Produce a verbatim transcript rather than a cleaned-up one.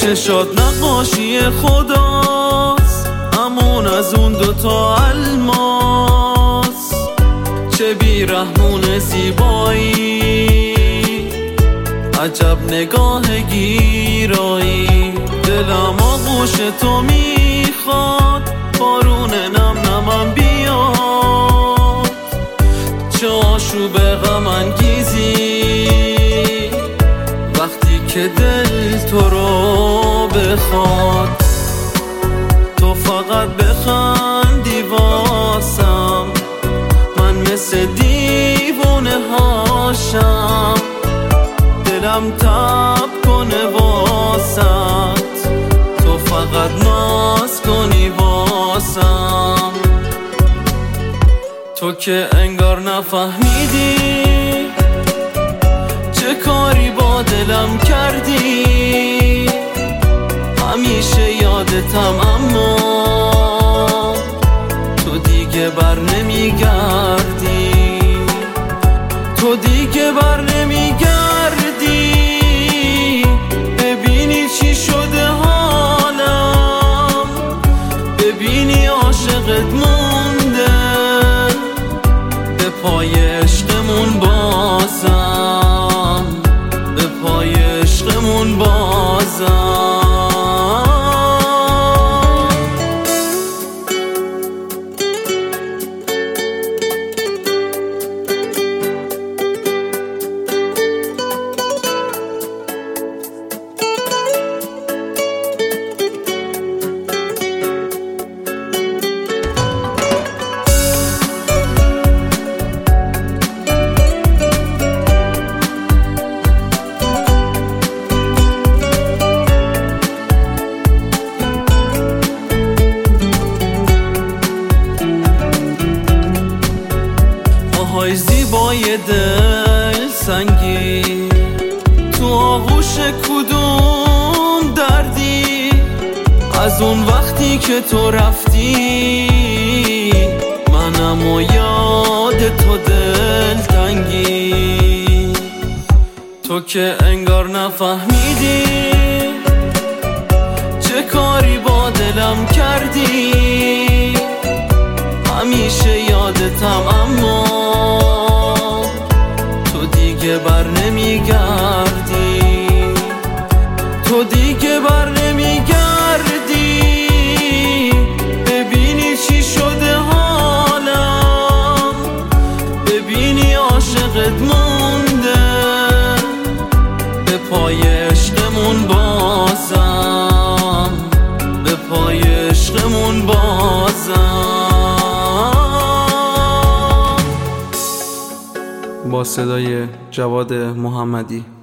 چشات نقاشی خداست، همون از اون دوتا الماس. چه بیرحمون زیبایی، عجب نگاه گیرایی. دلم آغوش تو میخواد، بارون نم نمم بیاد. چه آشوب غم انگیزی وقتی که دل تو رو بخواد. تو فقط بخندی واسم، من مثل دیوونه هاشم. دلم تب کنه واسط، تو فقط ناز کنی واسم. تو که انگار نفهمیدی چه کاری با دلم کردی. همیشه یادتم اما تو دیگه بر نمیگردی. تو دیگه بر نمیگردی. ببینی چی شده حالم، ببینی عاشقت مونده به پای عشقمون بازم، به پای عشقمون بازم. های زیبای دل سنگی، تو آغوش کدوم دردی. از اون وقتی که تو رفتی منم و یاد تو دل تنگی. تو که انگار نفهمیدی چه کاری با دلم کردی. همیشه یادتم اما تو دیگه بر نمیگردی. تو دیگه بر نمیگردی. ببینی چی شده حالم، ببینی عاشقت مونده به پای عشقمون بازم، به پای عشقمون بازم. با صدای جواد محمدی.